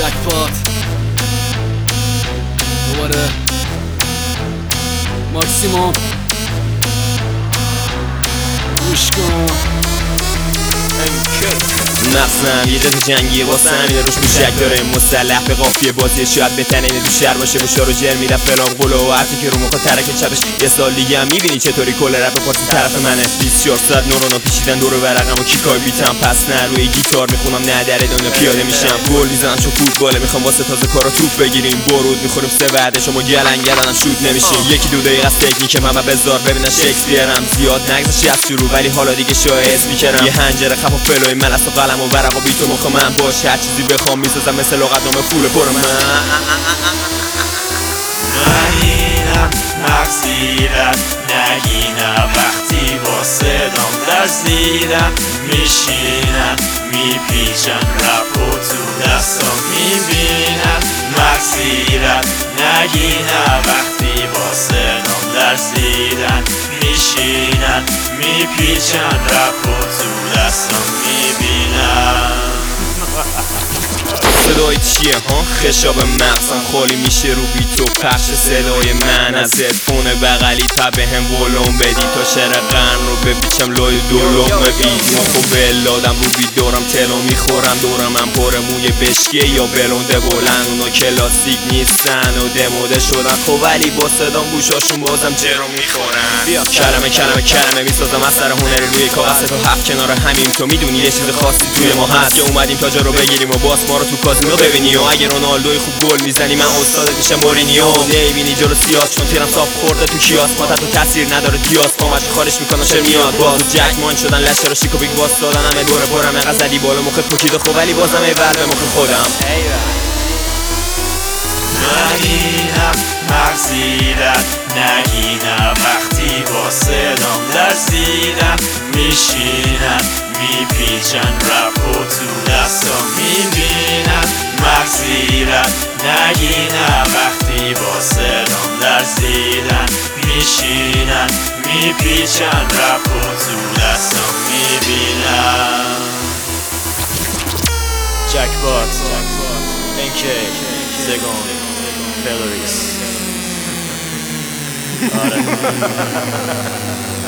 جکپات دوباره ماکسیموم گوش کن مغزم یه جد جنگیه واسم یه روش موشک داره مسلح به قافیه بازیه شاید بهتر اینه تو شهر باشه و شارو جر میرفت فلان قلو و حرفی که رو موقع ترک چپش یه سال دیگه هم میبینی چطوری کل رپ پارتی طرف منه 24 ساعت نورونا پیچیدن دور ورقم و کیکای بیتم پس نه روی گیتار میخونم نه در دنیا پیاده میشم گل میزنم چون فوتباله میخوام واسه تازه کارا توپ بگیریم برود میخوریم سه وعده شما گلنگ گردنم شوت نمیشیم یکی دو دقیقه از تکنیک من بذار ببینن شکسپیرم زیاد نگذشت از شروع ولی حالا دیگه شایع میکردم یه هنجره خف و فلوی من و قلم و ورق و بیت و مخ من باش هر چیزی بخوام میسازم مثل لغتنامه فول پر من اینم مغزیرم نگینم وقتی با صدام لرزیدم میشینم میپیچم رپ و تو دستام میبینم مغزیرم نگینم وقتی با صدام لرزیدم میشینم میپیچم رپ و تو دستام میبینم صدای چیه ها؟ خشاب مغزم خالی میشه رو بیت و پخش صدای من از هدفون بغلی تا به هم ولوم بدی تا شعر قرن رو بپیچم لای دو لقمه بیدیم خب بلادم رو بیت دارم تلو میخورم دورم هم پر موی بشکه یا بلونده بلند اونا کلاسیک نیستن و دموده شدن خب ولی با صدام گوشاشون بازم جرو میخورن کلمه میسازم از سر هنری روی کاغذ تو هفت کنار همین تو میدونی یه چیز خاصی توی ما هست که اومدیم تا جا رو بگیریم و باز ما رو تو کازینو ببینی و اگه رونالدوی خوب گل میزنی من استادت میشم مورینیو نمیبینی جلو سیاس چون تیرم صاف خورده تو کیاس ما تو تاثیر نداره دیاس پامش خارش میکنه شر میاد باز جک مان شدن لشکر و شیکو بیگ باس دادن همه دوره پرم اقا زدی بالا مخ پوکیده خب ولی بازم ایول به مخ خودم نگینم مغزیرم نگینم وقتی با صدام لرزیدم میشینم میپیچن رپ و تو دستام میبینم مغزیرم نگینم وقتی با صدام لرزیدم میشینم میپیچن رپ و تو دستام میبینم جکپات NK زگان فلوریس آره